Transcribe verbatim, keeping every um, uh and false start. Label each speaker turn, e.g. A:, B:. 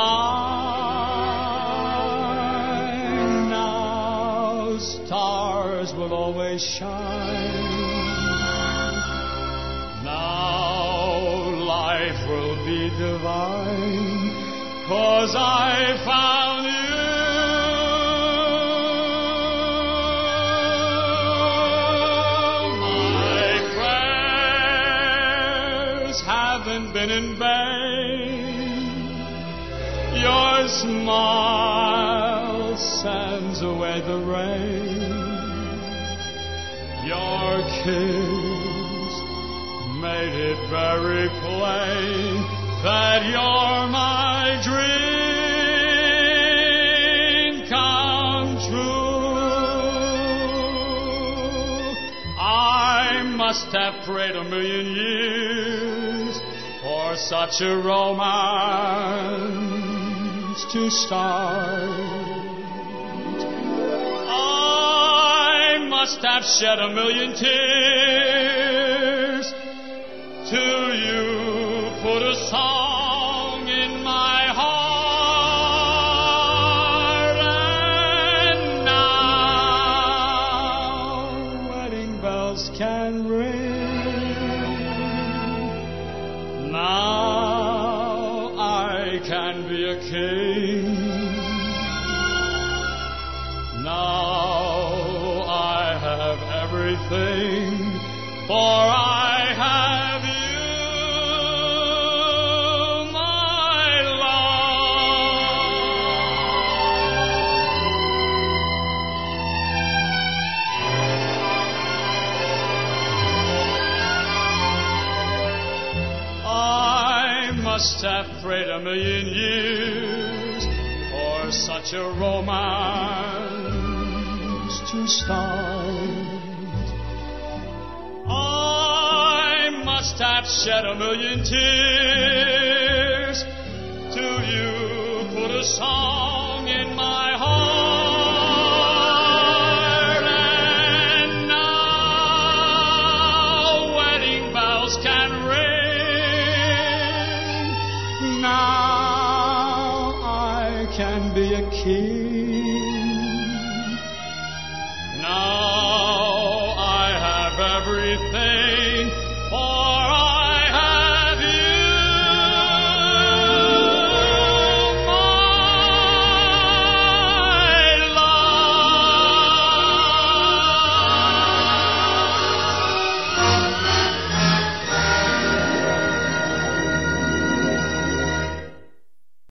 A: time. Now stars will always shine. Now life will be divine, 'cause I found you. Haven't been in vain. Your smile sends away the rain. Your kiss made it very plain that you're my dream come true. I must have prayed a million years for such a romance to start. I must have shed a million tears till you put a song in my heart. And now wedding bells can ring. Now I can be a king. Now I have everything, for I have you, my must have prayed a million years for such a romance to start. I must have shed a million tears till you put a song in my heart. And now wedding bells can ring. Now I can be a king. Now